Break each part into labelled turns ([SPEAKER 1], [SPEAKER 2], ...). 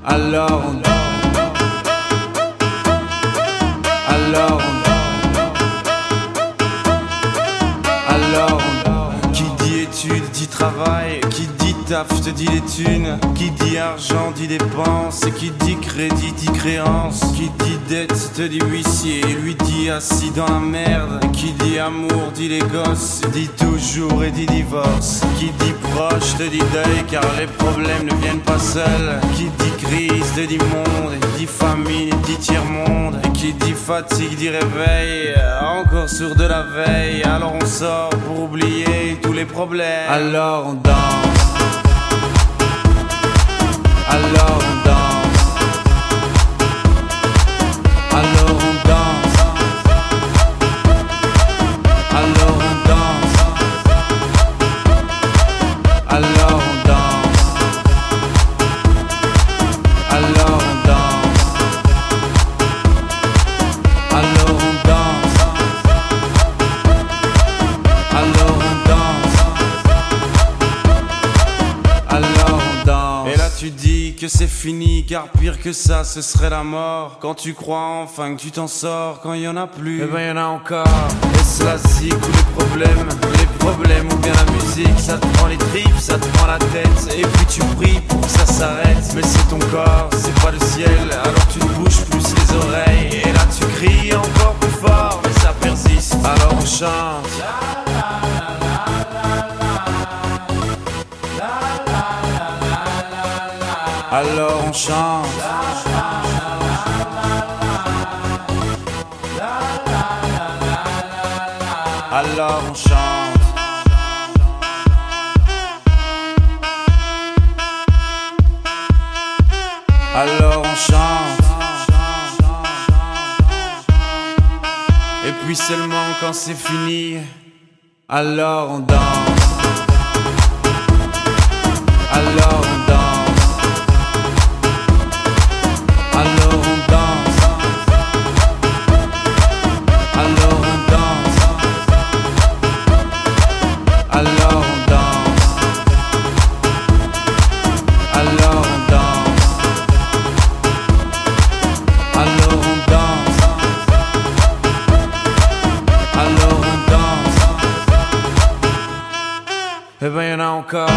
[SPEAKER 1] Alors on danse. Alors on qui dit études dit travail, qui dit taf te dit les thunes, qui dit argent dit dépenses, qui dit crédit dit créance, qui dit dette te dit huissier, lui dit assis dans la merde, qui dit amour dit les gosses, dit toujours et dit divorce, qui dit proche te dit deuil car les problèmes ne viennent pas seuls, qui dit crise te dit monde, dit famine dit tiers-monde, qui dit fatigue dit réveil, encore sourd de la veille, alors on sort pour oublier tous les problèmes. Alors on danse. Alors on danse. Alors on danse. Alors on danse. Alors on danse. Alors on danse. Alors on danse. Alors on danse. Alors on danse. Et là tu dis que c'est fini, car pire que ça ce serait la mort. Quand tu crois enfin que tu t'en sors, quand il y en a plus, eh ben y en a encore. Est-ce la zik ou les problèmes ou bien la musique? Ça te prend les tripes, ça te prend la tête, et puis tu pries pour que ça s'arrête. Mais c'est ton corps, c'est pas le ciel, alors tu te bouges plus les oreilles. Et là tu cries encore plus fort, mais ça persiste, alors on chante. Alors on chante. Alors on chante. Alors on chante. Et puis seulement quand c'est fini, alors on danse. Alors on danse. Alors on danse. Alors on danse. Alors on danse. Alors on danse. Alors on danse. Alors on danse. Eh ben y'en a encore.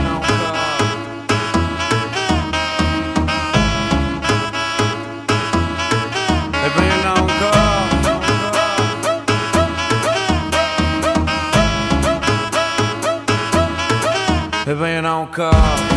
[SPEAKER 1] Eh ben y'en a encore. Eh ben y'en a encore.